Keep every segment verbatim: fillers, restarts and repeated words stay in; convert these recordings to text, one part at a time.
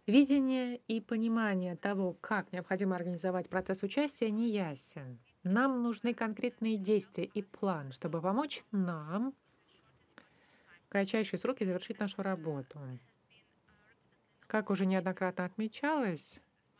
Видение и понимание того, как необходимо организовать процесс участия, не ясен. Нам нужны конкретные действия и план, чтобы помочь нам в кратчайшие сроки завершить нашу работу. Как уже неоднократно отмечалось,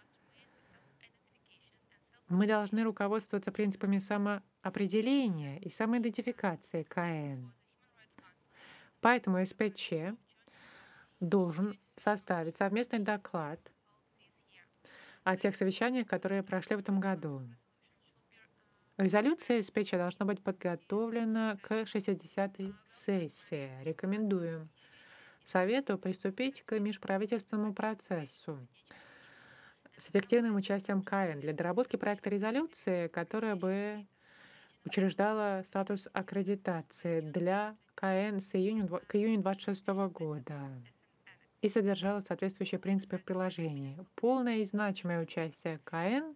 мы должны руководствоваться принципами самоопределения и самоидентификации КН. Поэтому СПЧ должен составить совместный доклад о тех совещаниях, которые прошли в этом году. Резолюция СПЧ должна быть подготовлена к шестидесятой сессии. Рекомендуем Совету приступить к межправительственному процессу с эффективным участием КН для доработки проекта резолюции, которая бы учреждала статус аккредитации для КН с июня, дв- к июню двадцать шестого года и содержала соответствующие принципы в приложении. Полное и значимое участие КН,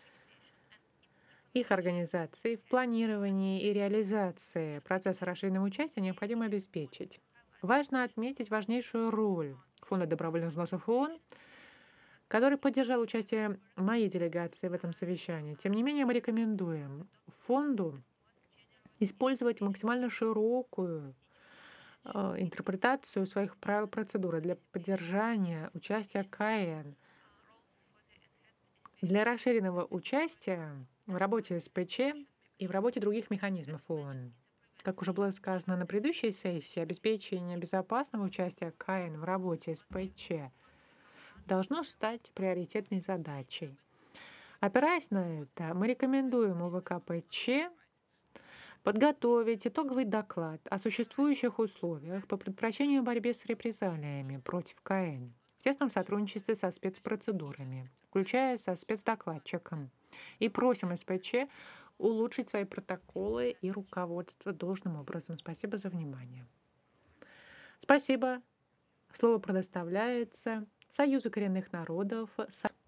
их организации в планировании и реализации процесса расширенного участия необходимо обеспечить. Важно отметить важнейшую роль Фонда добровольных взносов ООН, который поддержал участие моей делегации в этом совещании. Тем не менее, мы рекомендуем фонду использовать максимально широкую э, интерпретацию своих правил процедуры для поддержания участия КН. Для расширенного участия в работе СПЧ и в работе других механизмов ООН. Как уже было сказано на предыдущей сессии, обеспечение безопасного участия КН в работе СПЧ должно стать приоритетной задачей. Опираясь на это, мы рекомендуем УВКПЧ подготовить итоговый доклад о существующих условиях по предотвращению борьбы с репрессалиями против КН в тесном сотрудничестве со спецпроцедурами, включая со спецдокладчиком. И просим СПЧ улучшить свои протоколы и руководство должным образом. Спасибо за внимание. Спасибо. Слово предоставляется Союзу коренных народов.